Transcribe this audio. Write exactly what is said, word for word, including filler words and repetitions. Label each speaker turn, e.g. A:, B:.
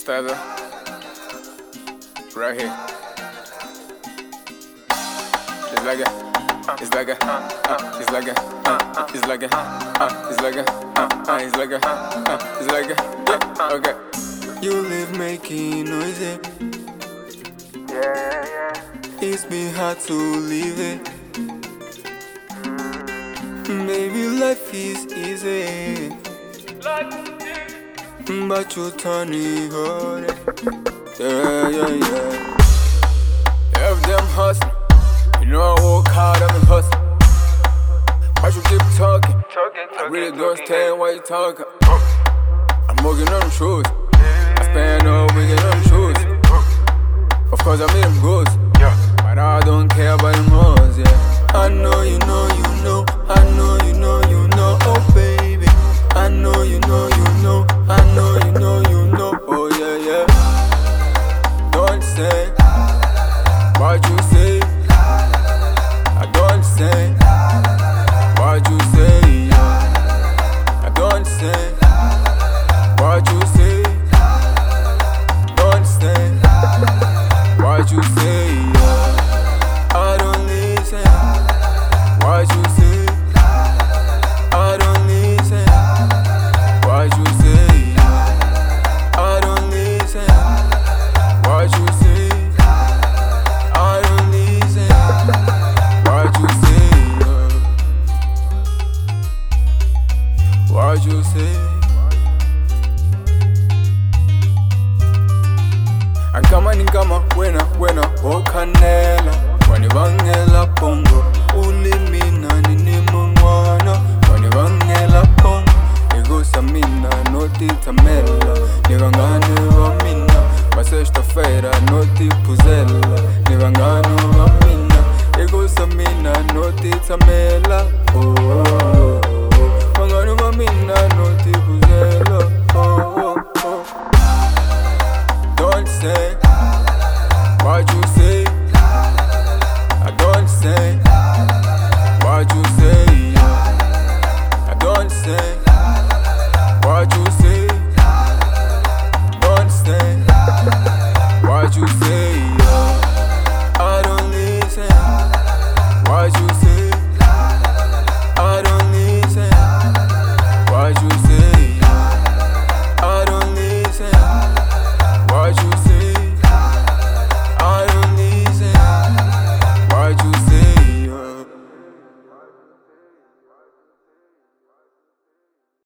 A: Feather, right here. It's like a, it's like a, uh, it's like a, uh, it's like a, uh, it's like a, uh, it's like a, uh, it's like a, yeah, okay.
B: You live making noise, yeah,
C: yeah.
B: It's been hard to leave it. Maybe life is easy, but you turn it hard. Yeah, yeah, yeah.
A: If them hustling, you know I work hard, I'm hustling. Why you keep talking?
C: Talking, talking,
A: I really don't
C: talking,
A: understand why you talking. I'm working on them shoes. I spend all weekend on them shoes. Of course I made them goals, but I don't care about them hoes, yeah.
B: I know you know you know, I know you know you know, oh baby. I know you know you know, I know you know you know, oh yeah, yeah. Don't say what you say, I don't say what you say, yeah. I don't say what you say, don't say what you say, yeah. I don't listen what you say, I don't listen what you say, yeah. I don't listen what you say, I don't listen what you say, yeah. What you say. Kama ni kama wena wena okanela wanibangela pongo ulimina nini mwana wanibangela pongo igusa mina noti tamela